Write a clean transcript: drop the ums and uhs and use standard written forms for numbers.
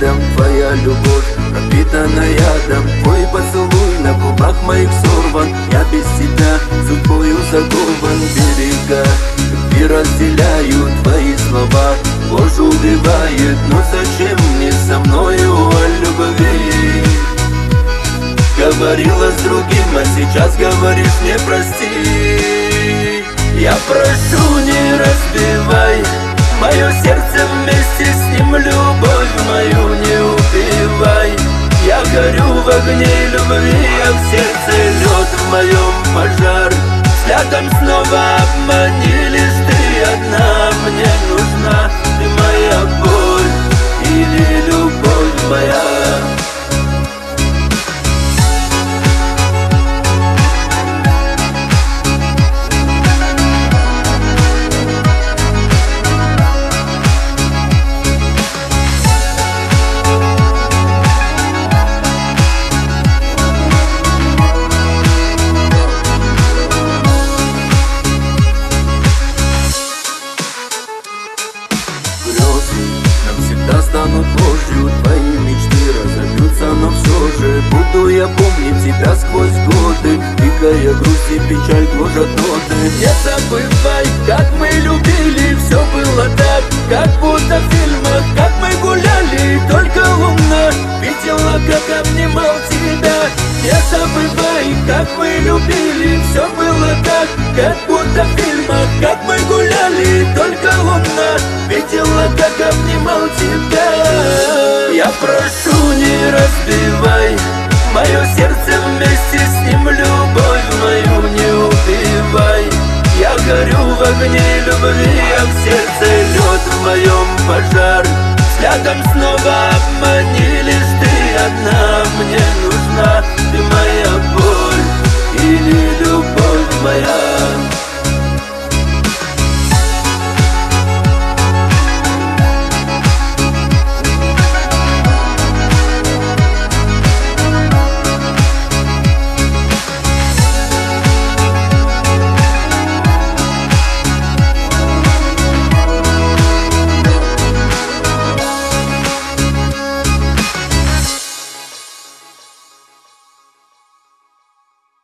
рядом, твоя любовь пропитана ядом. Твой поцелуй на губах моих сорван, я без тебя судьбою закован. Берега любви разделяют твои слова, ложь убивает, но зачем мне со мною о любви? Говорила с другим, а сейчас говоришь мне прости. Я прошу, не разбивай мое сердце, вместе с ним любовь мою не убивай. Я горю в огне любви, а в сердце лед, в моем пожар. Взглядом снова обмани, лишь ты одна мне нужна. Ты моя боль или любовь моя? Навсегда станут ложью, твои мечты разобьются, но все же буду я помнить тебя сквозь годы. Дикая грусть и печаль гложат ноты. Не забывай, как мы любили, все было так, как будто в фильмах. Как мы гуляли, только луна видела, как обнимал тебя. Не забывай, как мы любили, все было так, как будто в фильмах. Как мы гуляли, только луна видела, как обнимал тебя. Я прошу, не разбивай мое сердце, вместе